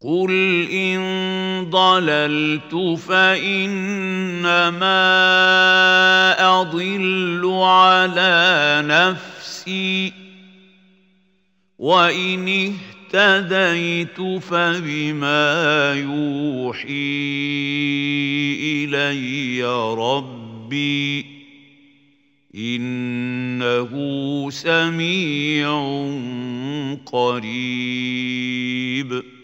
قل إن ضللت فإنما أضل على نفسي وإن اهتديت فبما يوحي إلي ربي إنه سميع قريب.